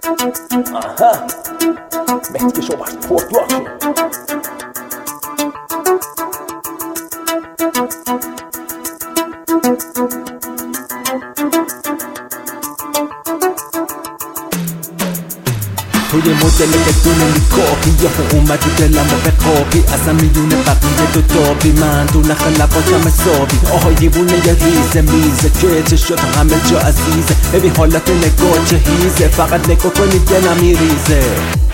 Aha, mächtige Showbars, Post-Rock. توی مدل بدون نکاهی یهو اومد تو دلم و به خوابی اصلا میدونه بقیه دو دابی من تو نخ لباتم حسابی آهای دیوونه یه ریزه میزه که چشات همه جا عزیزه ببین حالت نگاه چه هیزه فقط نگاه کنی دلم میریزه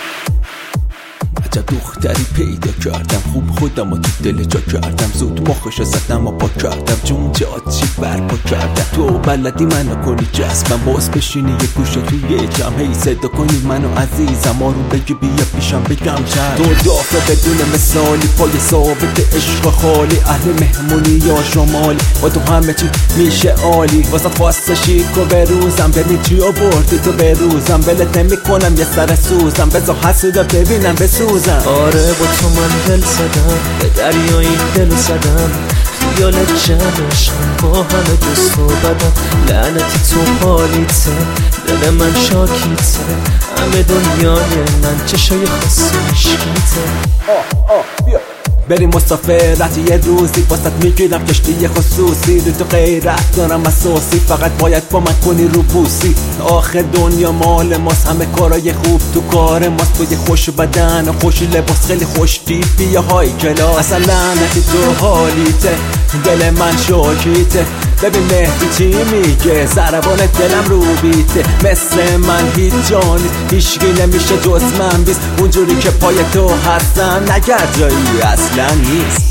عجب دختری پیدا کردم خوب خودم و تو دل جا کردم زود مخشو زدم و پا کردم جون جاچی برپا کردم تو بلدی منو کنی جذبم باز بشینی یه گوشه توی جمع هی صدا کنی منو عزیزم آروم بگی بیا پیشم بگم چند تو دافه بدون مثالی پای ثابت عشق خالی اهل مهمونی یا شمالی با تو همه چی میشه عالی واسه خواسته شیک و بروزم ببین چی آوردی تو بروزم ولت نمیکنم یه سر سوزم بذار حسودا ببینم بسوزم آره با تو من دل زدم به دریای دل زدم خیالت جمعشم با همه دوست و بدم لعنتی تو حالیته دل من شاکیته همه دنیای من چشای خاصی مشکیته بیا بریم مسافرت یه روزی واسط میگیرم کشتی خصوصی رو تو غیرت دارم اساسی فقط باید با من کنی رو بوسی آخر دنیا مال ماست همه کارای خوب تو کار ماست تو یه خوش بدن و خوش لباس خیلی خوش تیپی یا های کلاس اصلا لعنتی تو حالیته دل من شاکیته ببین مهدی چی میگه ضربان دلم رو بیته مثل من هیچ جانیست هیچگی نمیشه جز من بیست اونجوری که پای تو هستم نگر جایی اصلا نیست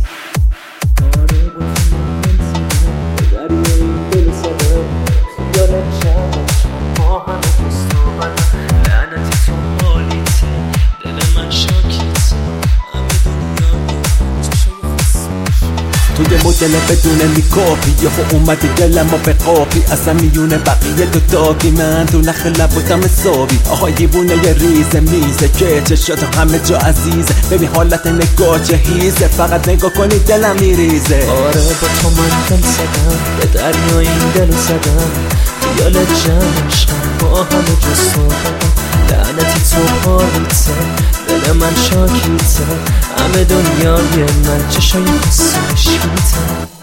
توی مدل بدون نکاهی یهو اومدی دلم و به قابی اصلا میونه بقیه دو داغی من تو نخ لباتم حسابی آهای دیوونه یه ریزه میزه که چشات همه جا عزیزه ببین حالت نگاه چه هیزه فقط نگاه کنی دلم میریزه آره با تو من دل زدم به دریای این دل زدم خیالت جمعشم با همه جست و بدم لعنتی تو حالیته دل من شاکیته همه دنیای من چشای خاصی مشکیته